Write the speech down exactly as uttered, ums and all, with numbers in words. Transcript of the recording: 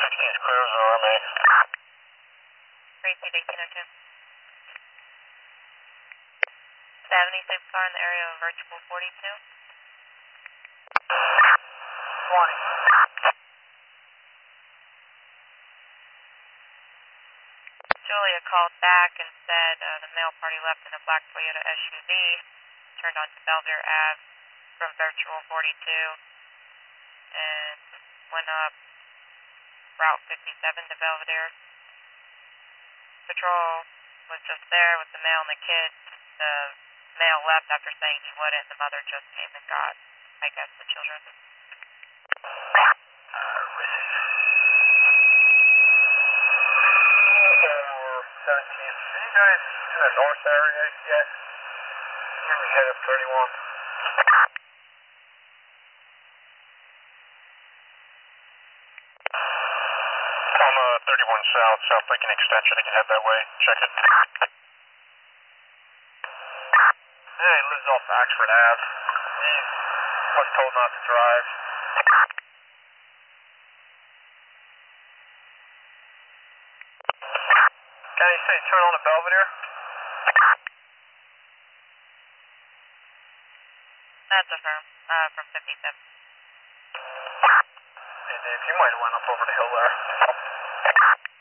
sixteen is clear as an R M A. Tracy, eighteen oh two. seventy-six car in the area of virtual forty-two. twenty. Julia called back and said uh, the male party left in a black Toyota S U V, turned onto Belvedere Ave from virtual forty-two, and went up Route fifty-seven to Belvedere. Patrol was just there with the male and the kid. The male left after saying he wouldn't. The mother just came and got, I guess, the children. seventeen. Are you guys in the north area yet? You're going to head up thirty-one. I'm uh, thirty-one south, South Lincoln Extension. I can head that way. Check it. Yeah, he lives off Axford Ave. He was told not to drive. Can you say turn on to Belvedere? That's a firm, uh, from fifty-seven. Hey, Dave, you might have went up over the hill there.